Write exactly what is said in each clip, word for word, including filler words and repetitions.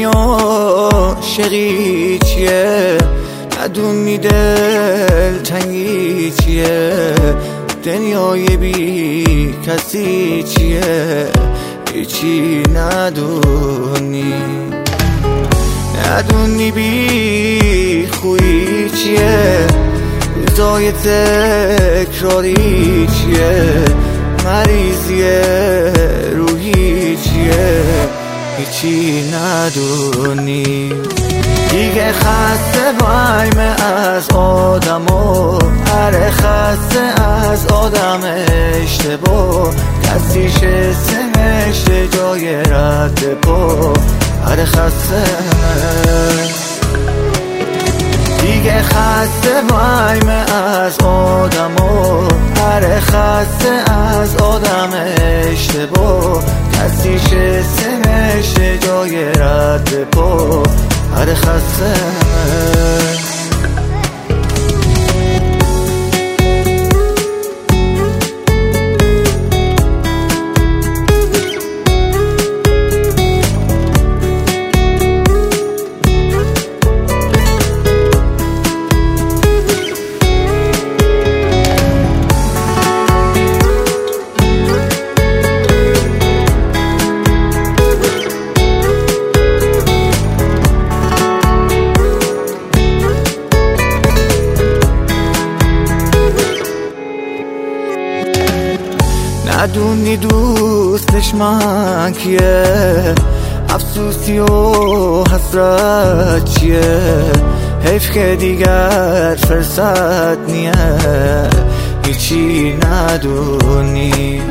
عاشقی چیه، ندونی دل تنگی چیه، دنیای بی کسی چیه، هیچی ندونی. ندونی بی خویی چیه، روزای تکراری چیه، مریضی روحی چیه، هیچی ندونی. دیگه خسته بایم از آدم و هر خسته از آدم اشتباه، کسیش سنشته جای رد پا، هر خسته دیگه خسته بایم از آدم و هر خسته از آدم اشتباه، کسیش سنشته جای رد پا، هر خسته ندونی دوستش من کیه، افسوسی و حسرت چیه، حیف که دیگر فرصت نیه، هیچی ندونی.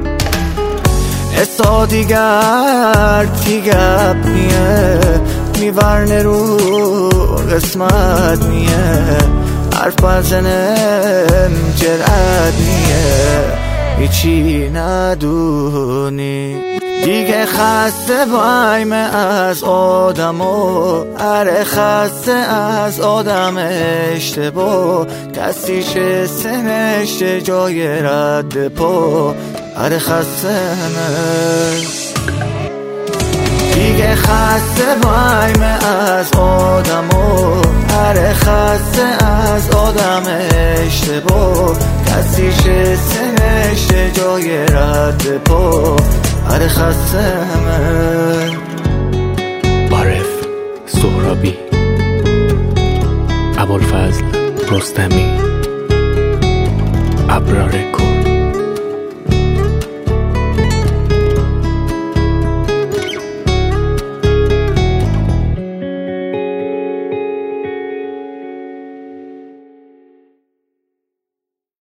اسا دیگر تیگب نیه، میورنه رو قسمت نیه، حرف بزنم جرأت نیه، هیچی ندونی. دیگه خسته بایم از آدم و هر خسته از آدم اشتباه، کسیش سنشته جای رد پا، هر خسته دیگه خسته بایم از آدم و هر خسته از آدم اشتباه، کسیش سنشته جای رد پا، هر خسته عارف سهرابی، ابوالفضل رستمی، ابرار کو.